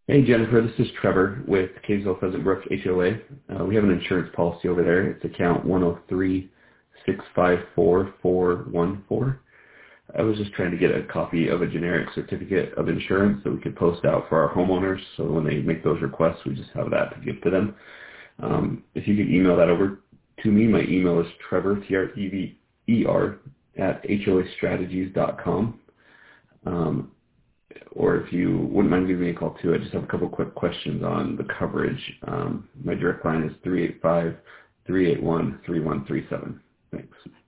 Hey Jennifer, this is Trevor with Kaysville Pheasant Brook HOA. We have an insurance policy over there. It's account 103-654-414. I was just trying to get a copy of a generic certificate of insurance that we could post out for our homeowners, so when they make those requests, we just have that to give to them. If you could email that over to me, my email is Trevor, T-R-E-V-E-R, at hoastrategies.com. Or if you wouldn't mind giving me a call too, I just have a couple quick questions on the coverage. My direct line is 385-381-3137. Thanks.